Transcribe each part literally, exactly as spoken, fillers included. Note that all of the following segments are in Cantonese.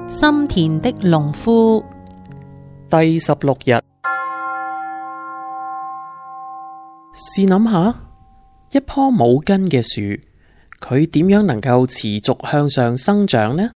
心田的農夫第十六日。試諗下，一棵冇根嘅樹，佢點樣能夠持續向上生長呢？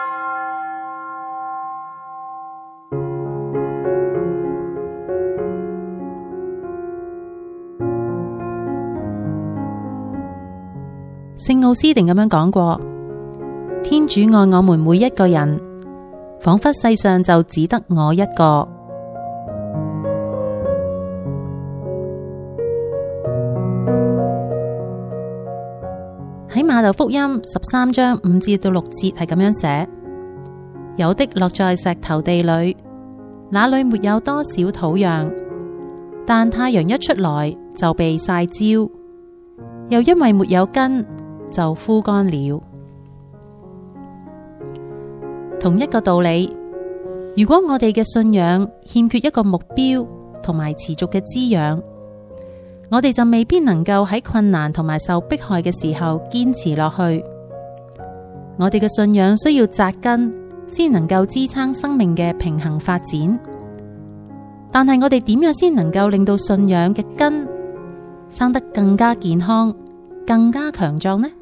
聖奧斯定咁樣講過，天主愛我們每一個人，仿佛世上就只得我一個。喺馬竇福音十三章五至到六節係咁樣寫：有的落在石頭地裏，那裏沒有多少土壤，但太陽一出來就被曬焦，又因為沒有根，就枯乾了。同一個道理，如果我哋嘅信仰欠缺一個目標同埋持續嘅滋養，我哋就未必能夠喺困難同埋受迫害嘅時候堅持落去。我哋嘅信仰需要扎根，先能夠支撐生命嘅平衡發展。但係我哋點樣先能夠令到信仰嘅根生得更加健康、更加強壯呢？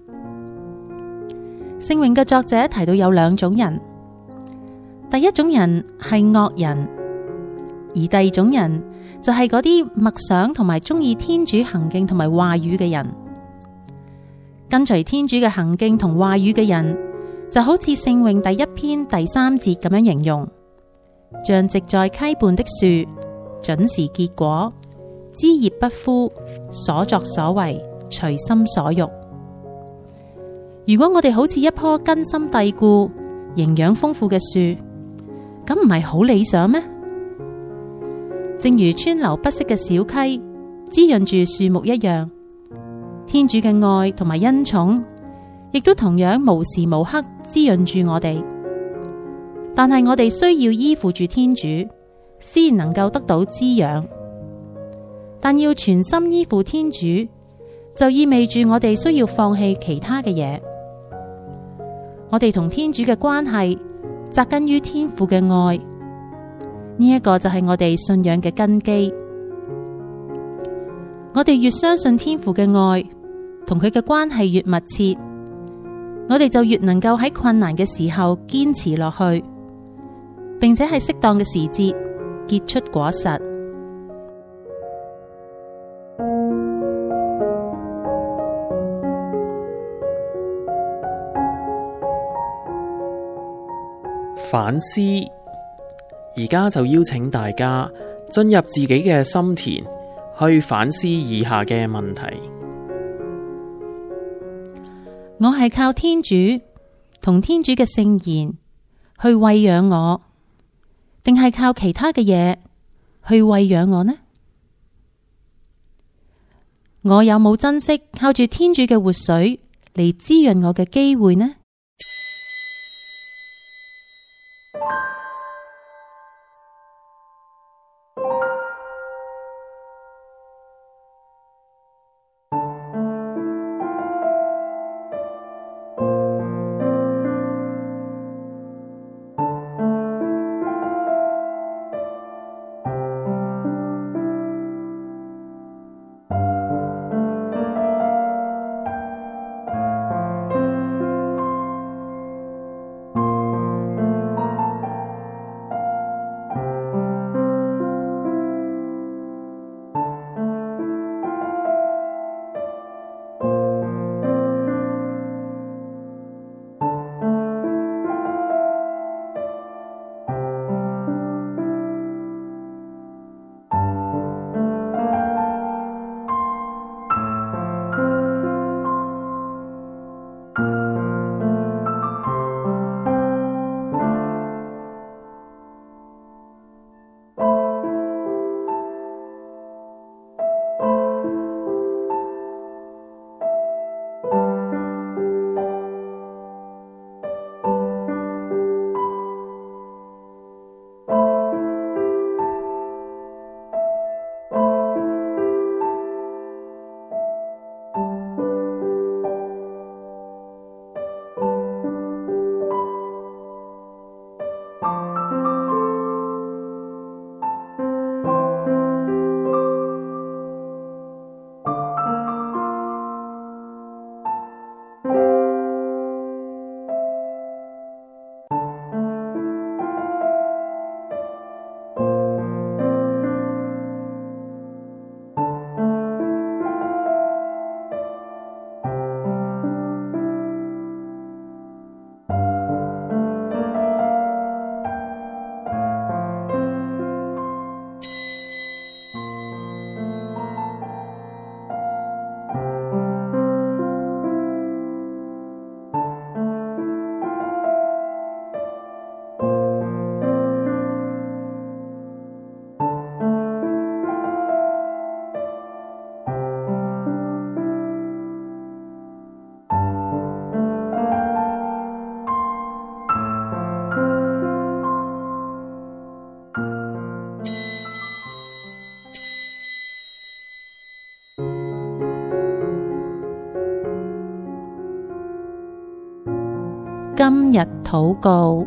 聖詠嘅作者提到有兩種人，第一種人係惡人，而第二種人就係嗰啲默想同埋鍾意天主行徑同埋話語嘅人。跟隨天主嘅行徑同話語嘅人，就好似聖詠第一篇第三節咁樣形容，像植在溪畔的樹，準時結果，枝葉不枯，所作所為隨心所欲。如果我哋好似一棵根深蒂固、營養豐富嘅樹，咁唔係好理想咩？正如川流不息嘅小溪滋潤住樹木一樣，天主嘅愛同埋恩寵，亦都同樣無時無刻滋潤住我哋。但係我哋需要依附住天主，先能夠得到滋養。但要全心依附天主，就意味住我哋需要放棄其他嘅嘢。我哋同天主嘅關係扎根於天父嘅愛，呢一個就係我哋信仰嘅根基。我哋越相信天父嘅愛，同佢嘅關係越密切，我哋就越能夠喺困難嘅時候堅持落去，並且喺適當嘅時節結出果實。 反思，而家就邀請大家進入自己嘅心田，去反思以下嘅問題： 我係靠天主同天主嘅聖言去餵養我，定係靠其他嘅嘢去餵養我呢？我有冇珍惜靠住天主嘅活水嚟滋潤我嘅機會呢？ 今日禱告。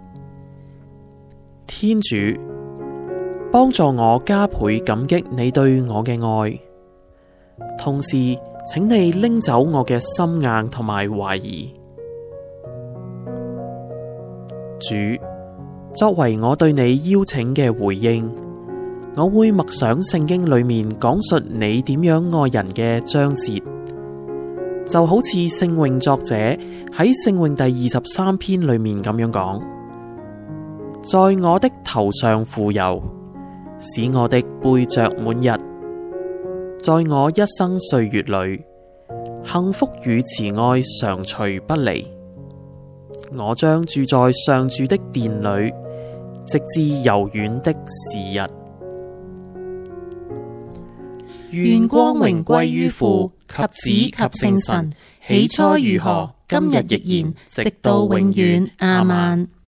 天主，幫助我加倍感激你對我嘅愛，同時請你拎走我嘅心硬同埋懷疑。主，作為我對你邀請嘅回應，我會默想聖經裏面講述你點樣愛人嘅章節，就好似聖詠作者喺聖詠第二十三篇裏面咁樣講：在我的頭上傅油，使我的背着滿溢。在我一生歲月裏，幸福與慈愛常隨不離。我將住在上主的殿裏，直至悠遠的時日。 願光榮歸於父及子及聖神，起初如何，今日亦然，直到永遠。阿們。